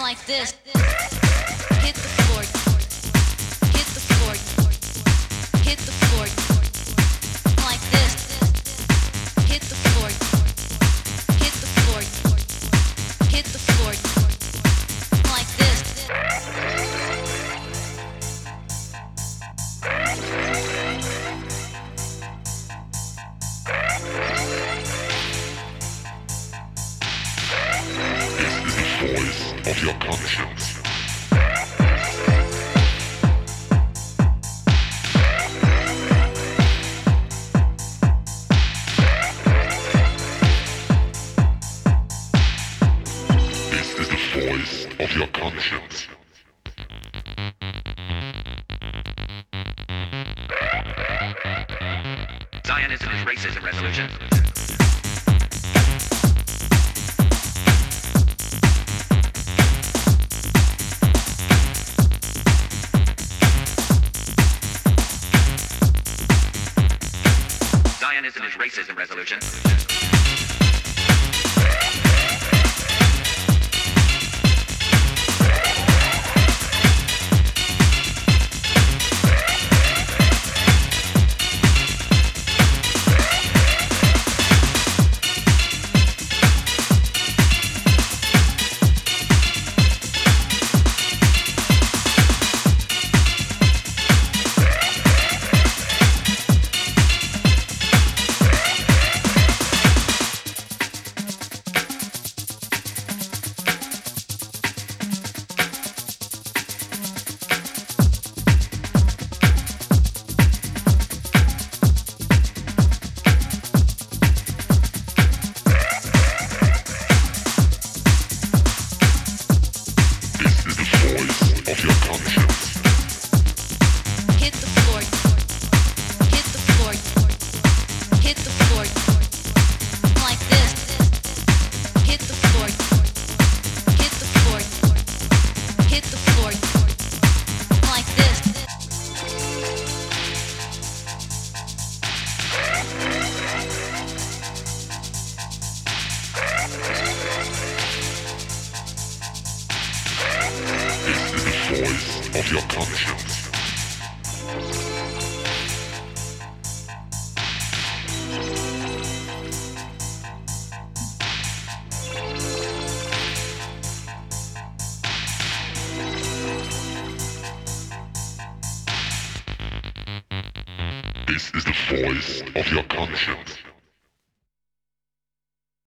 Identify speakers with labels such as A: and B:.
A: like this. Hit the floor. Hit the floor. Hit the floor. Like this. Hit the floor. Hit the floor. Hit the floor. Like this.
B: Voice of your conscience. This is the voice of your conscience.
C: Zionism is racism resolution. Zionism is racism resolution.
B: Voice of your conscience. This is the voice of your conscience.